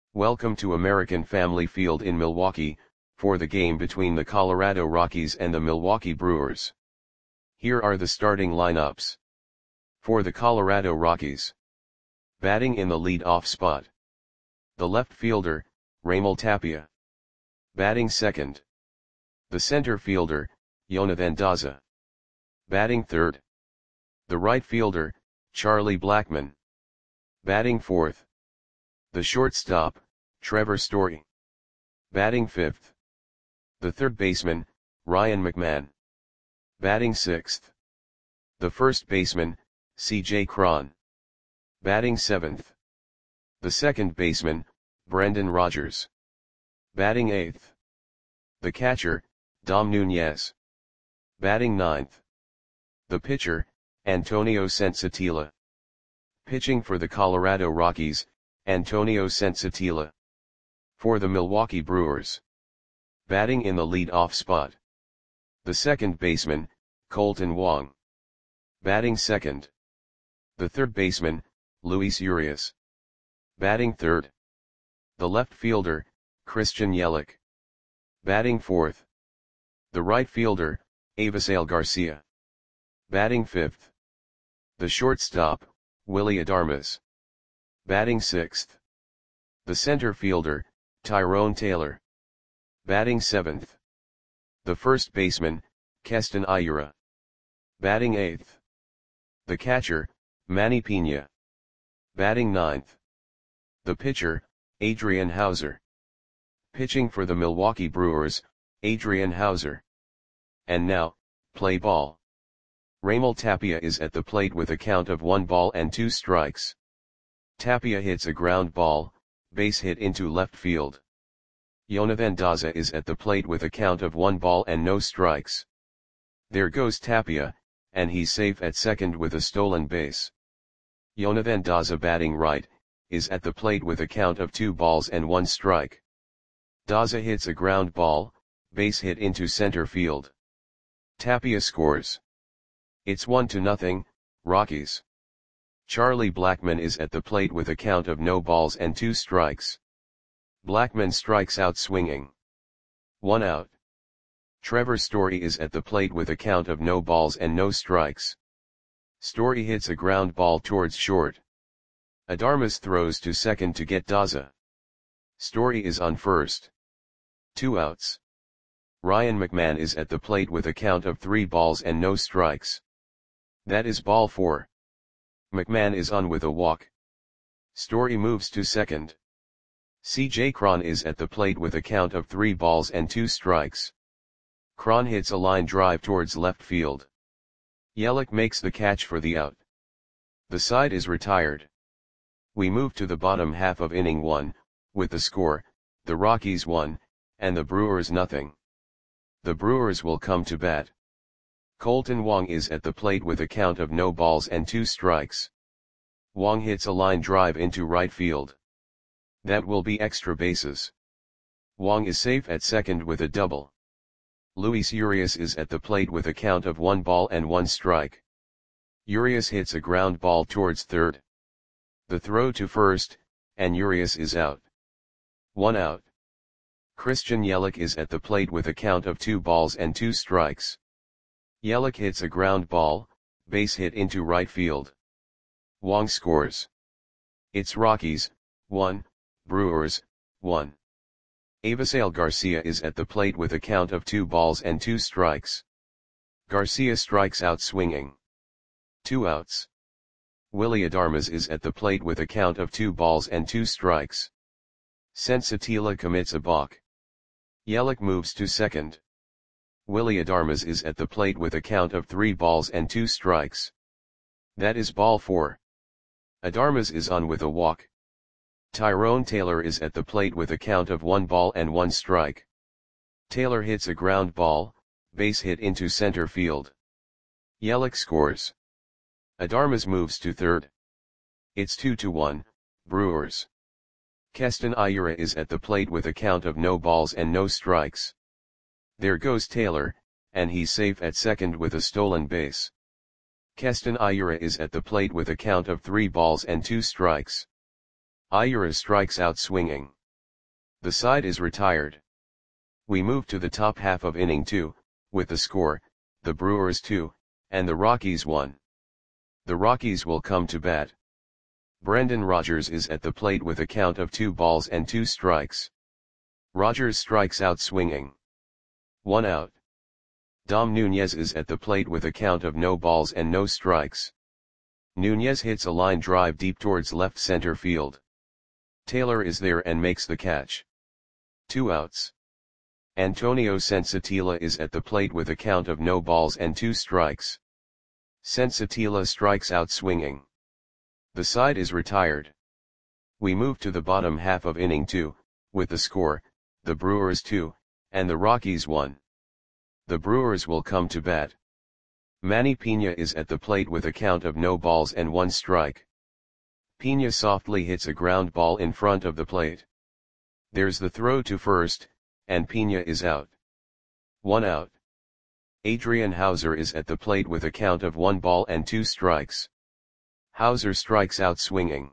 Welcome to American Family Field in Milwaukee, for the game between the Colorado Rockies and the Milwaukee Brewers. Here are the starting lineups. For the Colorado Rockies. Batting in the lead-off spot. The left fielder, Raimel Tapia. Batting second. The center fielder, Jonathan Daza. Batting third. The right fielder, Charlie Blackmon. Batting fourth. The shortstop, Trevor Story. Batting fifth. The third baseman, Ryan McMahon. Batting sixth. The first baseman, C.J. Cron. Batting seventh. The second baseman, Brendan Rodgers. Batting eighth. The catcher, Dom Nunez. Batting ninth. The pitcher, Antonio Sensatilla. Pitching for the Colorado Rockies, Antonio Sensatilla. For the Milwaukee Brewers. Batting in the lead-off spot. The second baseman, Kolten Wong. Batting second. The third baseman, Luis Urias. Batting third. The left fielder, Christian Yelich. Batting fourth. The right fielder, Avisail Garcia. Batting fifth. The shortstop, Willy Adames. Batting sixth. The center fielder, Tyrone Taylor. Batting seventh. The first baseman, Keston Hiura. Batting eighth. The catcher, Manny Piña. Batting ninth. The pitcher, Adrian Houser. Pitching for the Milwaukee Brewers, Adrian Houser. And now, play ball. Raimel Tapia is at the plate with a count of 1-2 strikes. Tapia hits a ground ball, base hit into left field. Jonathan Daza is at the plate with a count of 1-0 strikes. There goes Tapia, and he's safe at second with a stolen base. Jonathan Daza batting right, is at the plate with a count of 2-1 strike. Daza hits a ground ball, base hit into center field. Tapia scores. It's 1-0, Rockies. Charlie Blackmon is at the plate with a count of 0-2 strikes. Blackmon strikes out swinging. 1 out. Trevor Story is at the plate with a count of 0 strikes. Story hits a ground ball towards short. Adames throws to second to get Daza. Story is on first. 2 outs. Ryan McMahon is at the plate with a count of 3-0 strikes. That is ball 4. McMahon is on with a walk. Story moves to second. C.J. Cron is at the plate with a count of 3-2 strikes. Cron hits a line drive towards left field. Yelich makes the catch for the out. The side is retired. We move to the bottom half of inning 1, with the score, the Rockies 1, and the Brewers 0. The Brewers will come to bat. Kolten Wong is at the plate with a count of 0-2 strikes. Wong hits a line drive into right field. That will be extra bases. Wong is safe at second with a double. Luis Urias is at the plate with a count of 1-1 strike. Urias hits a ground ball towards third. The throw to first, and Urias is out. 1 out. Christian Yelich is at the plate with a count of 2-2 strikes. Yelich hits a ground ball, base hit into right field. Wong scores. It's Rockies, 1, Brewers, 1. Avisail Garcia is at the plate with a count of 2-2 strikes. Garcia strikes out swinging. 2 outs. Willy Adames is at the plate with a count of 2-2 strikes. Sensatilla commits a balk. Yelich moves to second. Willy Adames is at the plate with a count of 3-2 strikes. That is ball 4. Adames is on with a walk. Tyrone Taylor is at the plate with a count of 1-1 strike. Taylor hits a ground ball, base hit into center field. Yelich scores. Adames moves to third. It's 2-1, Brewers. Keston Hiura is at the plate with a count of 0 strikes. There goes Taylor, and he's safe at second with a stolen base. Keston Hiura is at the plate with a count of 3-2 strikes. Hiura strikes out swinging. The side is retired. We move to the top half of inning 2, with the score, the Brewers 2, and the Rockies 1. The Rockies will come to bat. Brendan Rodgers is at the plate with a count of 2 balls and 2 strikes. Rodgers strikes out swinging. 1 out. Dom Nunez is at the plate with a count of no balls and no strikes. Nunez hits a line drive deep towards left center field. Taylor is there and makes the catch. 2 outs. Antonio Sensatilla is at the plate with a count of no balls and 2 strikes. Sensatilla strikes out swinging. The side is retired. We move to the bottom half of inning 2, with the score, the Brewers 2, and the Rockies 1. The Brewers will come to bat. Manny Piña is at the plate with a count of no balls and 1 strike. Piña softly hits a ground ball in front of the plate. There's the throw to first, and Piña is out. 1 out. Adrian Houser is at the plate with a count of 1 ball and 2 strikes. Houser strikes out swinging.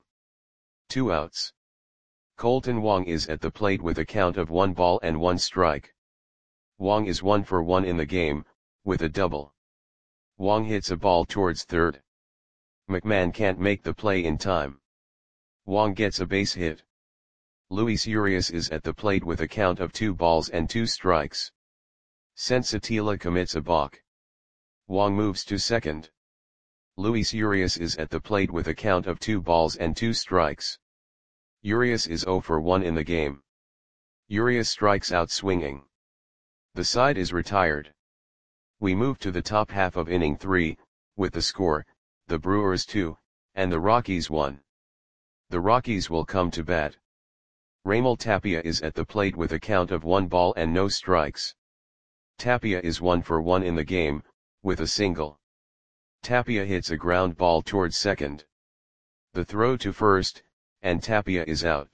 2 outs. Colton Wong is at the plate with a count of 1 ball and 1 strike. Wong is 1 for 1 in the game, with a double. Wong hits a ball towards third. McMahon can't make the play in time. Wong gets a base hit. Luis Urias is at the plate with a count of 2 balls and 2 strikes. Sensatilla commits a balk. Wong moves to second. Luis Urias is at the plate with a count of 2 balls and 2 strikes. Urias is 0 for 1 in the game. Urias strikes out swinging. The side is retired. We move to the top half of inning 3, with the score, the Brewers 2, and the Rockies 1. The Rockies will come to bat. Raimel Tapia is at the plate with a count of 1 ball and no strikes. Tapia is 1 for 1 in the game, with a single. Tapia hits a ground ball towards second. The throw to first, and Tapia is out.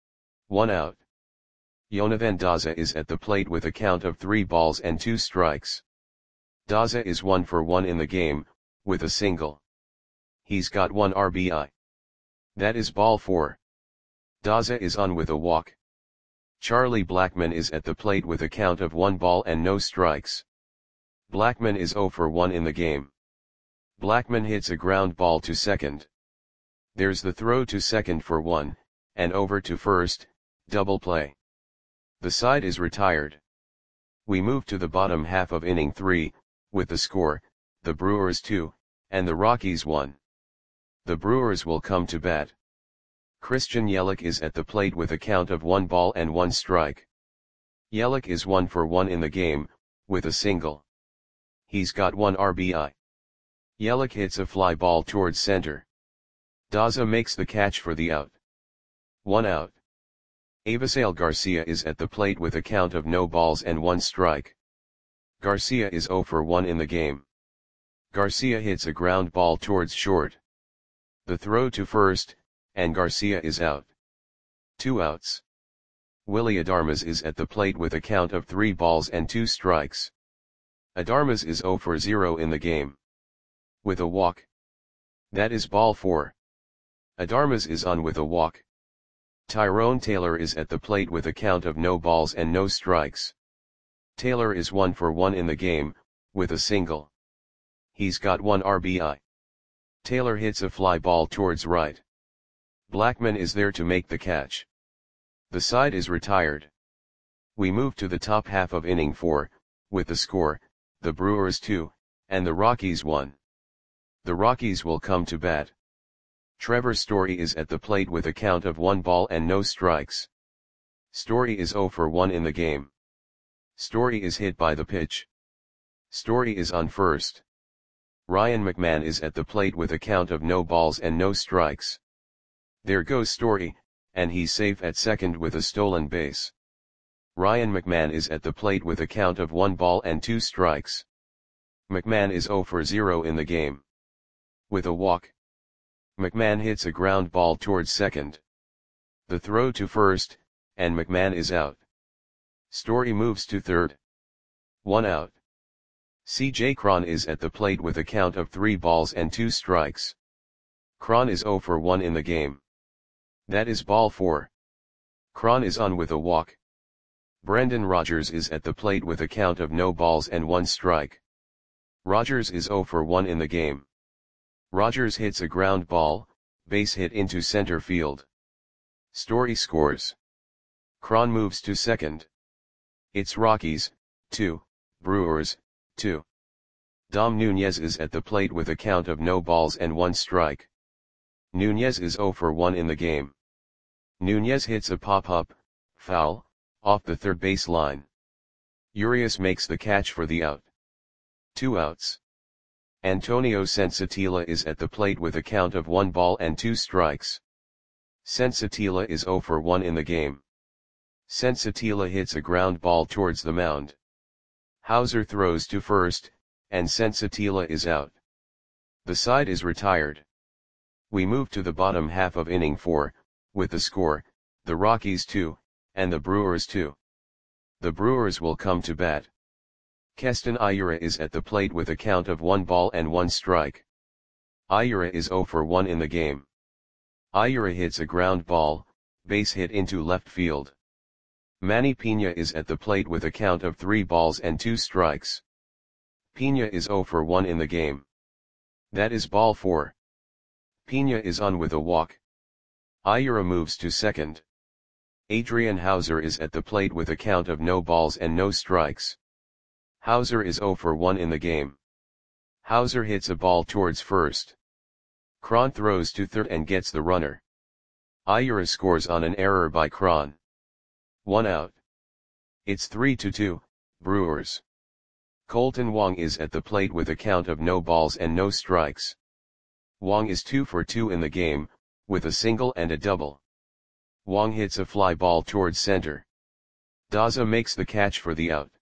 1 out. Jonathan Daza is at the plate with a count of 3 balls and 2 strikes. Daza is 1 for 1 in the game, with a single. He's got 1 RBI. That is ball 4. Daza is on with a walk. Charlie Blackmon is at the plate with a count of 1 ball and no strikes. Blackmon is 0 for 1 in the game. Blackmon hits a ground ball to second. There's the throw to second for 1, and over to first, double play. The side is retired. We move to the bottom half of inning 3, with the score, the Brewers 2, and the Rockies 1. The Brewers will come to bat. Christian Yelich is at the plate with a count of 1 ball and 1 strike. Yelich is 1 for 1 in the game, with a single. He's got 1 RBI. Yelich hits a fly ball towards center. Daza makes the catch for the out. 1 out. Avisail Garcia is at the plate with a count of no balls and 1 strike. Garcia is 0 for 1 in the game. Garcia hits a ground ball towards short. The throw to first, and Garcia is out. 2 outs. Willy Adames is at the plate with a count of 3 balls and 2 strikes. Adames is 0 for 0 in the game. With a walk. That is ball 4. Adames is on with a walk. Tyrone Taylor is at the plate with a count of no balls and no strikes. Taylor is 1 for 1 in the game, with a single. He's got 1 RBI. Taylor hits a fly ball towards right. Blackmon is there to make the catch. The side is retired. We move to the top half of inning 4, with the score, the Brewers 2, and the Rockies 1. The Rockies will come to bat. Trevor Story is at the plate with a count of 1 ball and no strikes. Story is 0 for 1 in the game. Story is hit by the pitch. Story is on first. Ryan McMahon is at the plate with a count of no balls and no strikes. There goes Story, and he's safe at second with a stolen base. Ryan McMahon is at the plate with a count of 1 ball and 2 strikes. McMahon is 0 for 0 in the game. With a walk. McMahon hits a ground ball towards second. The throw to first, and McMahon is out. Story moves to third. 1 out. C.J. Cron is at the plate with a count of 3 balls and 2 strikes. Cron is 0 for 1 in the game. That is ball 4. Cron is on with a walk. Brendan Rodgers is at the plate with a count of no balls and 1 strike. Rodgers is 0 for 1 in the game. Rodgers hits a ground ball, base hit into center field. Story scores. Cron moves to second. It's Rockies, 2, Brewers, 2. Dom Nunez is at the plate with a count of no balls and 1 strike. Nunez is 0 for 1 in the game. Nunez hits a pop-up, foul, off the third base line. Urias makes the catch for the out. 2 outs. Antonio Sensatilla is at the plate with a count of 1 ball and 2 strikes. Sensatilla is 0 for 1 in the game. Sensatilla hits a ground ball towards the mound. Hauser throws to first, and Sensatilla is out. The side is retired. We move to the bottom half of inning 4, with the score, the Rockies 2, and the Brewers 2. The Brewers will come to bat. Keston Hiura is at the plate with a count of 1 ball and 1 strike. Hiura is 0 for 1 in the game. Hiura hits a ground ball, base hit into left field. Manny Piña is at the plate with a count of 3 balls and 2 strikes. Piña is 0 for 1 in the game. That is ball 4. Piña is on with a walk. Hiura moves to second. Adrian Hauser is at the plate with a count of no balls and no strikes. Hauser is 0 for 1 in the game. Hauser hits a ball towards first. Cron throws to third and gets the runner. Hiura scores on an error by Cron. 1 out. It's 3-2, Brewers. Colton Wong is at the plate with a count of no balls and no strikes. Wong is 2 for 2 in the game, with a single and a double. Wong hits a fly ball towards center. Daza makes the catch for the out.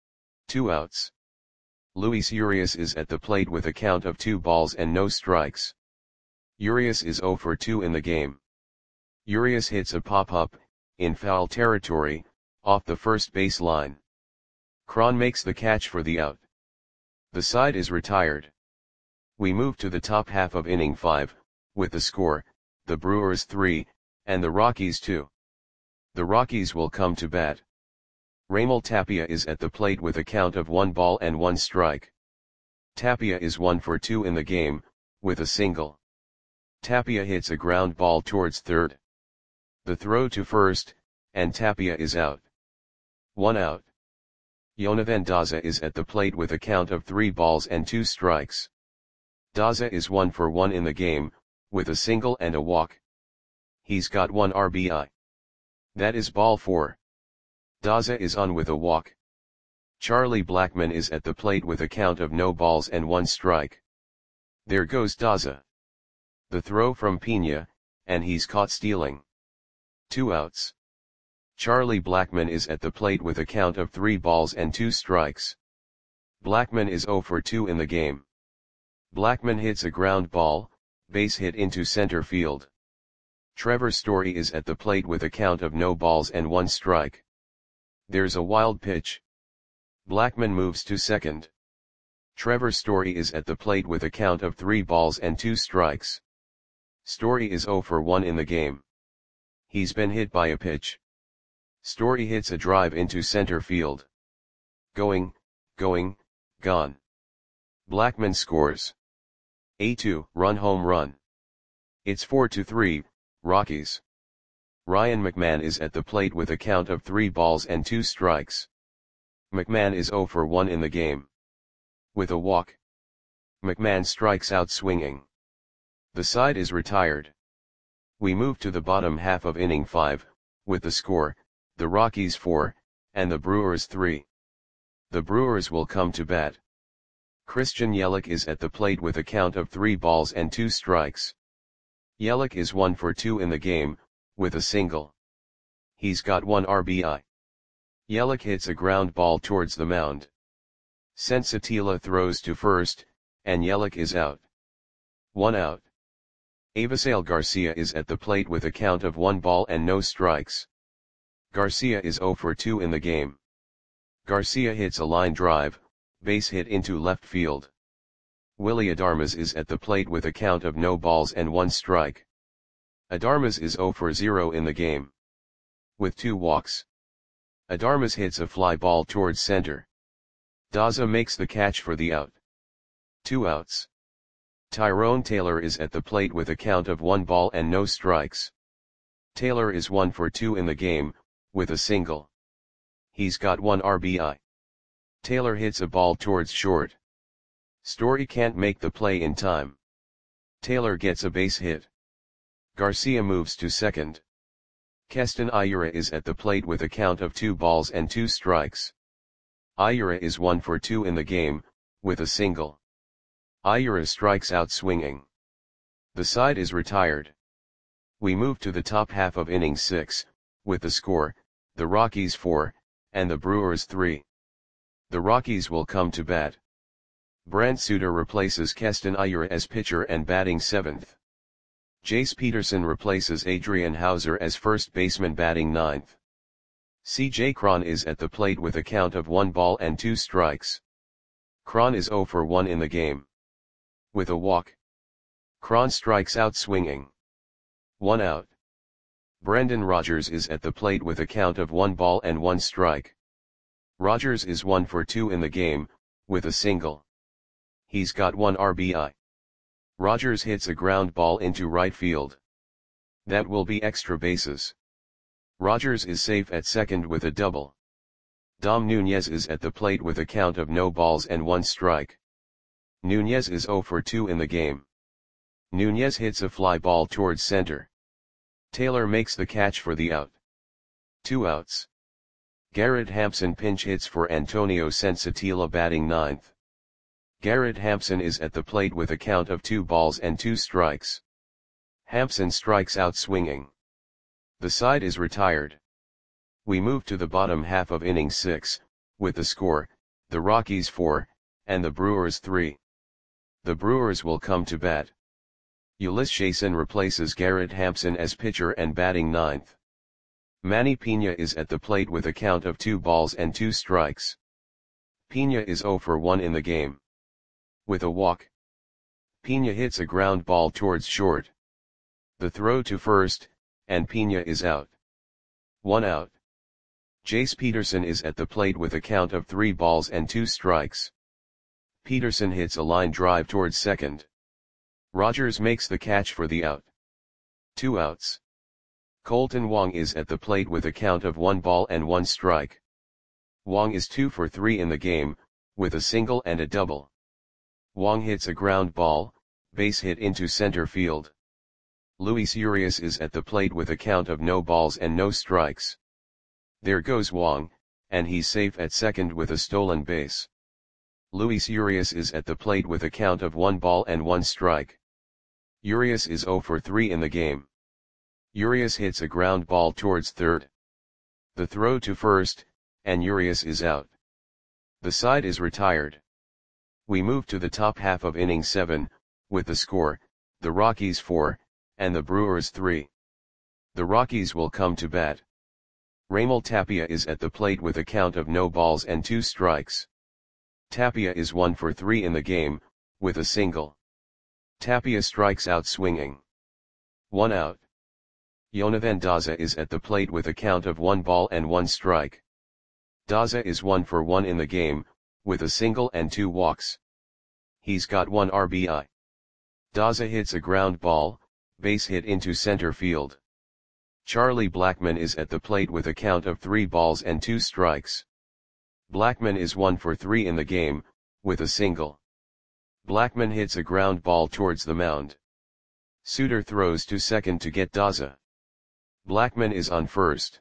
2 outs. Luis Urias is at the plate with a count of 2 balls and no strikes. Urias is 0 for 2 in the game. Urias hits a pop-up, in foul territory, off the first base line. Cron makes the catch for the out. The side is retired. We move to the top half of inning 5, with the score, the Brewers 3, and the Rockies 2. The Rockies will come to bat. Raimel Tapia is at the plate with a count of 1 ball and 1 strike. Tapia is 1 for 2 in the game, with a single. Tapia hits a ground ball towards third. The throw to first, and Tapia is out. 1 out. Jonathan Daza is at the plate with a count of 3 balls and 2 strikes. Daza is 1 for 1 in the game, with a single and a walk. He's got 1 RBI. That is ball 4. Daza is on with a walk. Charlie Blackmon is at the plate with a count of no balls and 1 strike. There goes Daza. The throw from Piña, and he's caught stealing. 2 outs. Charlie Blackmon is at the plate with a count of 3 balls and 2 strikes. Blackmon is 0 for 2 in the game. Blackmon hits a ground ball, base hit into center field. Trevor Story is at the plate with a count of no balls and 1 strike. There's a wild pitch. Blackmon moves to second. Trevor Story is at the plate with a count of 3 balls and 2 strikes. Story is 0 for 1 in the game. He's been hit by a pitch. Story hits a drive into center field. Going, gone. Blackmon scores. A 2-run home run. It's 4-3, Rockies. Ryan McMahon is at the plate with a count of 3 balls and 2 strikes. McMahon is 0 for 1 in the game. With a walk. McMahon strikes out swinging. The side is retired. We move to the bottom half of inning 5, with the score, the Rockies 4, and the Brewers 3. The Brewers will come to bat. Christian Yelich is at the plate with a count of 3 balls and 2 strikes. Yelich is 1 for 2 in the game, with a single. He's got 1 RBI. Yelich hits a ground ball towards the mound. Sensatilla throws to first, and Yelich is out. 1 out. Avisail Garcia is at the plate with a count of 1 ball and no strikes. Garcia is 0 for 2 in the game. Garcia hits a line drive, base hit into left field. Willy Adames is at the plate with a count of no balls and 1 strike. Adames is 0 for 0 in the game. with 2 walks. Adarmas hits a fly ball towards center. Daza makes the catch for the out. 2 outs. Tyrone Taylor is at the plate with a count of 1 ball and no strikes. Taylor is 1 for 2 in the game, with a single. He's got 1 RBI. Taylor hits a ball towards short. Story can't make the play in time. Taylor gets a base hit. Garcia moves to second. Keston Hiura is at the plate with a count of 2 balls and 2 strikes. Hiura is 1 for 2 in the game, with a single. Hiura strikes out swinging. The side is retired. We move to the top half of inning 6, with the score, the Rockies 4, and the Brewers 3. The Rockies will come to bat. Brent Suter replaces Keston Hiura as pitcher and batting 7th. Jace Peterson replaces Adrian Hauser as first baseman batting 9th. C.J. Cron is at the plate with a count of 1 ball and 2 strikes. Cron is 0 for 1 in the game. With a walk. Cron strikes out swinging. 1 out. Brendan Rodgers is at the plate with a count of 1 ball and 1 strike. Rodgers is 1 for 2 in the game, with a single. He's got 1 RBI. Rodgers hits a ground ball into right field. That will be extra bases. Rodgers is safe at second with a double. Dom Nunez is at the plate with a count of no balls and 1 strike. Nunez is 0 for 2 in the game. Nunez hits a fly ball towards center. Taylor makes the catch for the out. 2 outs. Garrett Hampson pinch hits for Antonio Sensatila batting 9th. Garrett Hampson is at the plate with a count of 2 balls and 2 strikes. Hampson strikes out swinging. The side is retired. We move to the bottom half of inning 6, with the score, the Rockies 4, and the Brewers 3. The Brewers will come to bat. Ulyss Chasin replaces Garrett Hampson as pitcher and batting 9th. Manny Pena is at the plate with a count of 2 balls and 2 strikes. Pena is 0 for 1 in the game. With a walk. Pena hits a ground ball towards short. The throw to first, and Pena is out. 1 out. Jace Peterson is at the plate with a count of 3 balls and 2 strikes. Peterson hits a line drive towards second. Rodgers makes the catch for the out. 2 outs. Colton Wong is at the plate with a count of 1 ball and 1 strike. Wong is 2 for 3 in the game, with a single and a double. Wong hits a ground ball, base hit into center field. Luis Urias is at the plate with a count of no balls and no strikes. There goes Wong, and he's safe at second with a stolen base. Luis Urias is at the plate with a count of 1 ball and 1 strike. Urias is 0 for 3 in the game. Urias hits a ground ball towards third. The throw to first, and Urias is out. The side is retired. We move to the top half of inning 7, with the score, the Rockies 4, and the Brewers 3. The Rockies will come to bat. Raimel Tapia is at the plate with a count of no balls and 2 strikes. Tapia is 1 for 3 in the game, with a single. Tapia strikes out swinging. 1 out. Jonathan Daza is at the plate with a count of 1 ball and 1 strike. Daza is 1 for 1 in the game, with a single and 2 walks. He's got 1 RBI. Daza hits a ground ball, base hit into center field. Charlie Blackmon is at the plate with a count of 3 balls and 2 strikes. Blackmon is 1 for 3 in the game, with a single. Blackmon hits a ground ball towards the mound. Suter throws to second to get Daza. Blackmon is on first.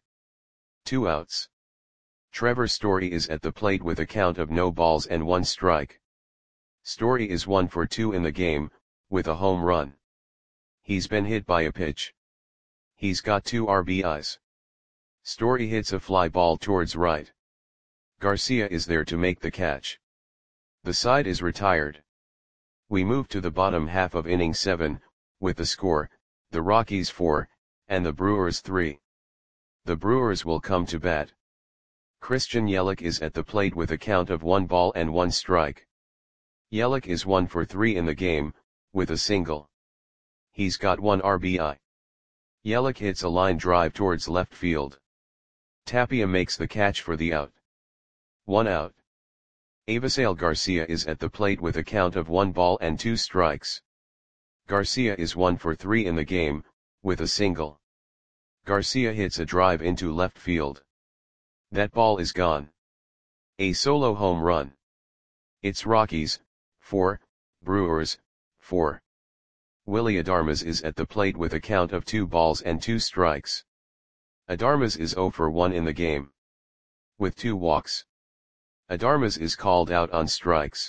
2 outs. Trevor Story is at the plate with a count of no balls and 1 strike. Story is 1 for 2 in the game, with a home run. He's been hit by a pitch. He's got 2 RBIs. Story hits a fly ball towards right. Garcia is there to make the catch. The side is retired. We move to the bottom half of inning 7, with the score, the Rockies 4, and the Brewers 3. The Brewers will come to bat. Christian Yelich is at the plate with a count of 1 ball and 1 strike. Yelich is 1 for 3 in the game, with a single. He's got 1 RBI. Yelich hits a line drive towards left field. Tapia makes the catch for the out. 1 out. Avisail Garcia is at the plate with a count of 1 ball and 2 strikes. Garcia is 1 for 3 in the game, with a single. Garcia hits a drive into left field. That ball is gone. A solo home run. It's Rockies, 4, Brewers, 4. Willy Adames is at the plate with a count of 2 balls and 2 strikes. Adames is 0 for 1 in the game. With 2 walks. Adames is called out on strikes.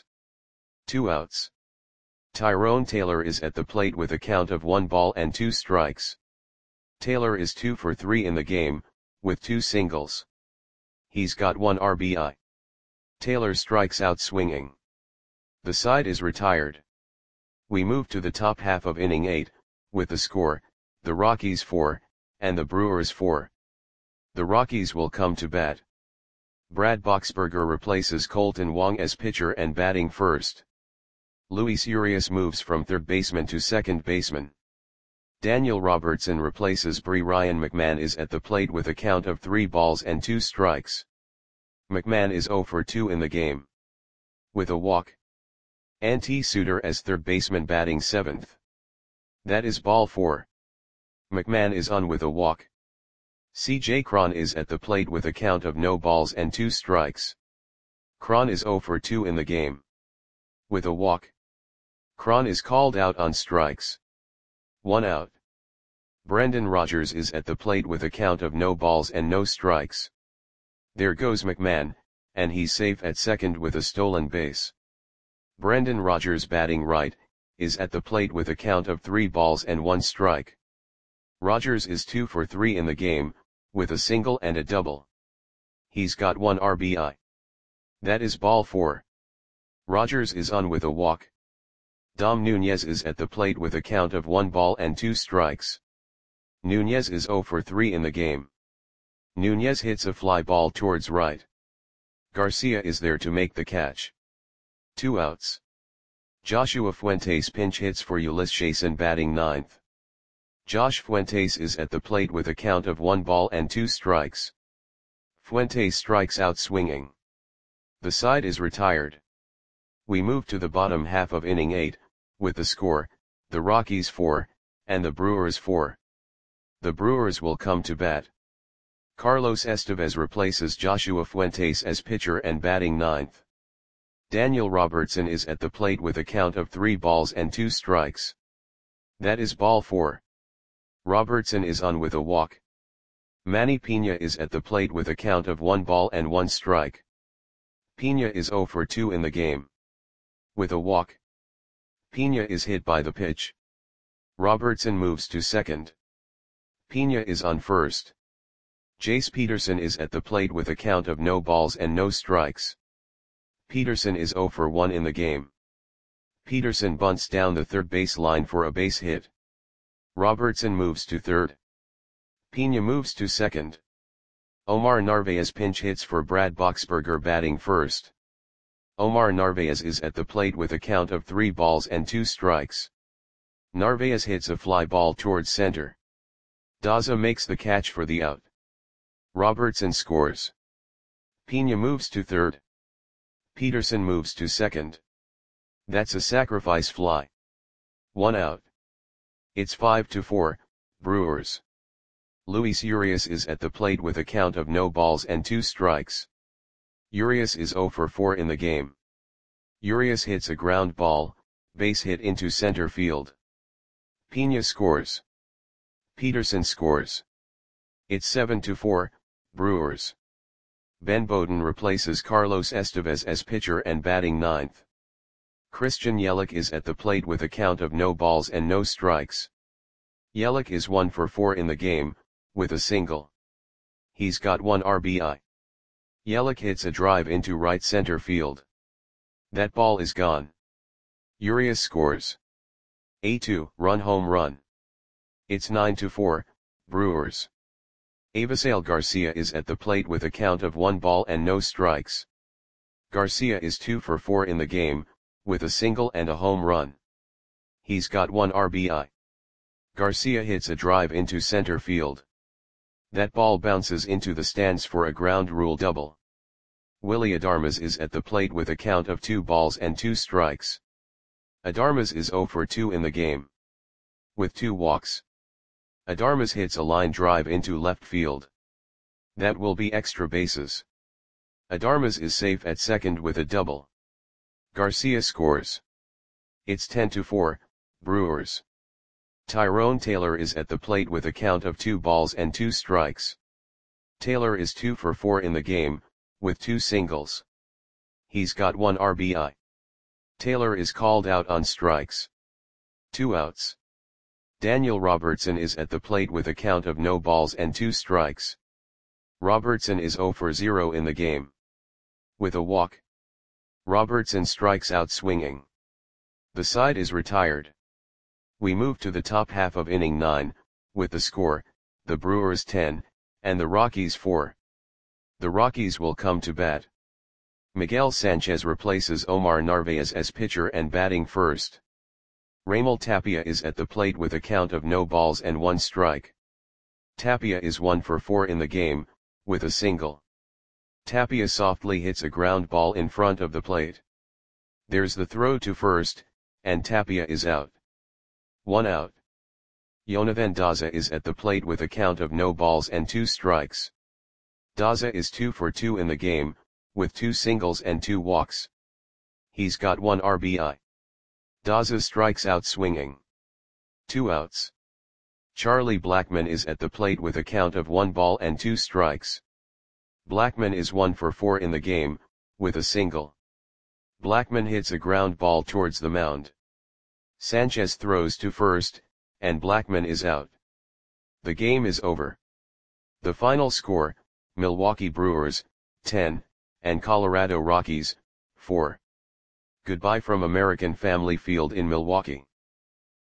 2 outs. Tyrone Taylor is at the plate with a count of 1 ball and 2 strikes. Taylor is 2 for 3 in the game, with 2 singles. He's got 1 RBI. Taylor strikes out swinging. The side is retired. We move to the top half of inning 8, with the score, the Rockies 4, and the Brewers 4. The Rockies will come to bat. Brad Boxberger replaces Colton Wong as pitcher and batting first. Luis Urias moves from third baseman to second baseman. Daniel Robertson replaces Bree. Ryan McMahon is at the plate with a count of 3 balls and 2 strikes. McMahon is 0 for 2 in the game. With a walk. Ante Suter as third baseman batting 7th. That is ball 4. McMahon is on with a walk. C.J. Cron is at the plate with a count of no balls and 2 strikes. Cron is 0 for 2 in the game. With a walk. Cron is called out on strikes. 1 out. Brendan Rodgers is at the plate with a count of no balls and no strikes. There goes McMahon, and he's safe at second with a stolen base. Brendan Rodgers batting right, is at the plate with a count of 3 balls and 1 strike. Rodgers is 2 for 3 in the game, with a single and a double. He's got 1 RBI. That is ball 4. Rodgers is on with a walk. Dom Nunez is at the plate with a count of 1 ball and 2 strikes. Nunez is 0 for 3 in the game. Nunez hits a fly ball towards right. Garcia is there to make the catch. 2 outs. Joshua Fuentes pinch hits for Ulysses and batting 9th. Josh Fuentes is at the plate with a count of 1 ball and 2 strikes. Fuentes strikes out swinging. The side is retired. We move to the bottom half of inning 8, with the score, the Rockies 4, and the Brewers 4. The Brewers will come to bat. Carlos Estevez replaces Joshua Fuentes as pitcher and batting 9th. Daniel Robertson is at the plate with a count of 3 balls and 2 strikes. That is ball 4. Robertson is on with a walk. Manny Pena is at the plate with a count of 1 ball and 1 strike. Pena is 0 for 2 in the game. With a walk. Pena is hit by the pitch. Robertson moves to second. Pena is on first. Jace Peterson is at the plate with a count of no balls and no strikes. Peterson is 0 for 1 in the game. Peterson bunts down the third base line for a base hit. Robertson moves to third. Pena moves to second. Omar Narvaez pinch hits for Brad Boxberger batting first. Omar Narvaez is at the plate with a count of 3 balls and 2 strikes. Narvaez hits a fly ball towards center. Daza makes the catch for the out. Robertson scores. Pena moves to third. Peterson moves to second. That's a sacrifice fly. 1 out. It's 5-4, Brewers. Luis Urias is at the plate with a count of no balls and 2 strikes. Urias is 0 for 4 in the game. Urias hits a ground ball, base hit into center field. Pena scores. Peterson scores. It's 7-4, Brewers. Ben Bowden replaces Carlos Estevez as pitcher and batting 9th. Christian Yelich is at the plate with a count of no balls and no strikes. Yelich is 1 for 4 in the game, with a single. He's got 1 RBI. Yelich hits a drive into right center field. That ball is gone. Urias scores. A 2-run home run. It's 9-4, Brewers. Avisail Garcia is at the plate with a count of 1 ball and no strikes. Garcia is 2 for 4 in the game, with a single and a home run. He's got 1 RBI. Garcia hits a drive into center field. That ball bounces into the stands for a ground rule double. Willy Adames is at the plate with a count of 2 balls and 2 strikes. Adames is 0 for 2 in the game. With 2 walks. Adames hits a line drive into left field. That will be extra bases. Adames is safe at second with a double. Garcia scores. It's 10-4, Brewers. Tyrone Taylor is at the plate with a count of 2 balls and 2 strikes. Taylor is 2 for 4 in the game, with 2 singles. He's got 1 RBI. Taylor is called out on strikes. 2 outs. Daniel Robertson is at the plate with a count of no balls and 2 strikes. Robertson is 0 for 0 in the game. With a walk. Robertson strikes out swinging. The side is retired. We move to the top half of inning 9, with the score, the Brewers 10, and the Rockies 4. The Rockies will come to bat. Miguel Sanchez replaces Omar Narvaez as pitcher and batting first. Raimel Tapia is at the plate with a count of no balls and 1 strike. Tapia is 1 for 4 in the game, with a single. Tapia softly hits a ground ball in front of the plate. There's the throw to first, and Tapia is out. 1 out. Jonathan Daza is at the plate with a count of no balls and 2 strikes. Daza is 2 for 2 in the game, with 2 singles and 2 walks. He's got 1 RBI. Daza strikes out swinging. 2 outs. Charlie Blackmon is at the plate with a count of 1 ball and 2 strikes. Blackmon is 1 for 4 in the game, with a single. Blackmon hits a ground ball towards the mound. Sanchez throws to first, and Blackmon is out. The game is over. The final score, Milwaukee Brewers, 10, and Colorado Rockies, 4. Goodbye from American Family Field in Milwaukee.